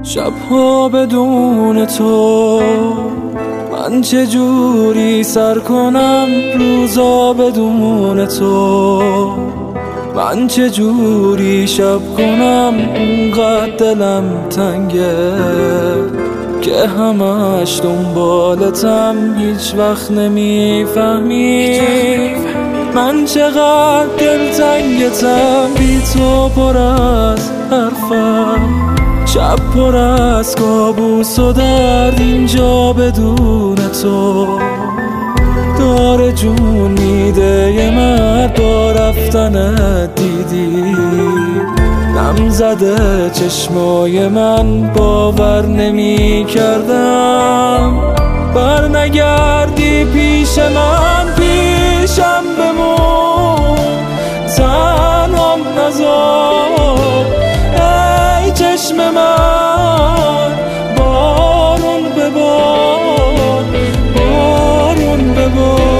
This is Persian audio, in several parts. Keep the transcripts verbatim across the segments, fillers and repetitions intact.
شبها بدون تو من چجوری سر کنم، روزا بدون تو من چجوری شب کنم. اونقدر دلم تنگه که همش دنبالتم، هیچ وقت نمیفهمی من چقدر دلتنگتم. بی تو پر از حرفم، شب پر از کابوس و درد، اینجا بدون تو داره جون میده یه مرد. با رفتنت دیدی نم زده چشمای من، باور نمی کردم بر نگردی پیش من. پیشم بمون تنهام نذار ای چشم من، بارون ببار بارون ببار.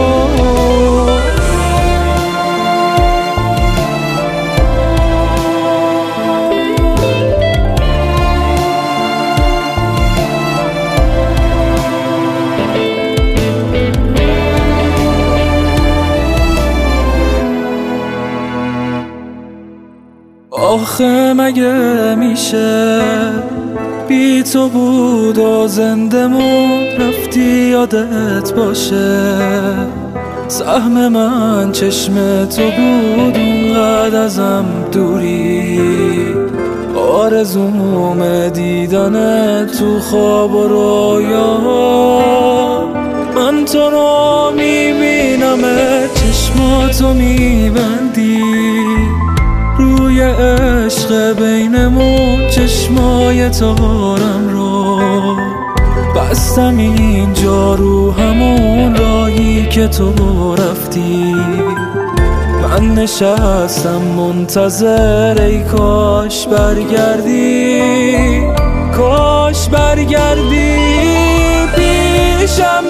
آخه مگه میشه بی تو بود و زنده مون رفتی یادت باشه. سهم من چشم تو بود، اونقدر ازم دوری. آرزوم دیدن تو خواب و رویا، من تو رو میبینم چشماتو میبندی روی عشق بینمون. چشمای تارم رو بستم اینجا رو همون راهی که تو رفتی. من نشستم منتظر ای کاش برگردی، کاش برگردی پیشم